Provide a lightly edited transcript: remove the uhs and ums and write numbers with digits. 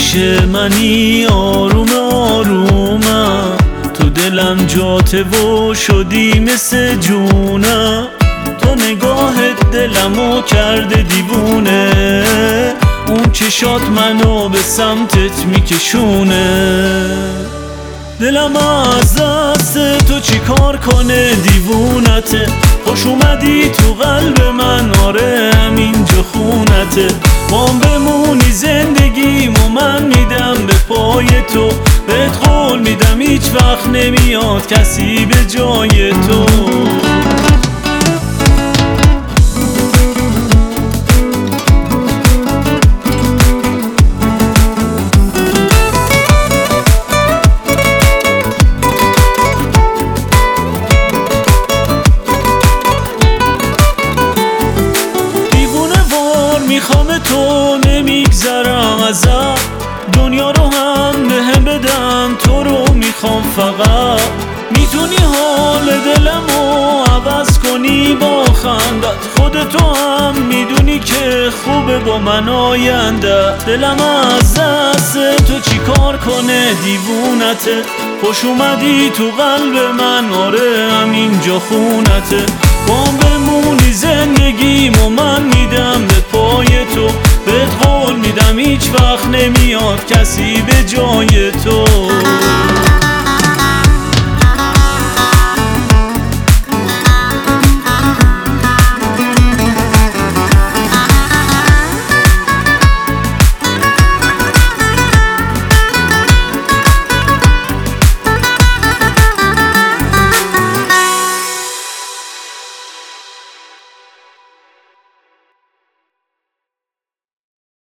پیش منی آروم آرومم، تو دلم جاته و شدی مثل جونم. تو نگاهت دلمو کرده دیوونه، اون چشات منو به سمتت میکشونه. دلم از دست تو چی کار کنه دیوونته، خوش اومدی تو قلب من، آره همینجا خونته. ما بمونی زندگیم و من میدم به پای تو، بهت قول میدم هیچ وقت نمیاد کسی به جای تو. میخوام تو نمیگذرم ازت، دنیا رو هم بهم بدن، تو رو میخوام فقط. میتونی حال دلمو عوض کنی با خندت، خودتو هم میدونی که خوبه با من آینده. دلم از دست تو چی کار کنه دیوونته، خوش اومدی تو قلب من، آره همینجا خونته. با بمونی زندگیم و من میدم به پای تو، بهت قول میدم هیچ وقت نمیاد کسی به جای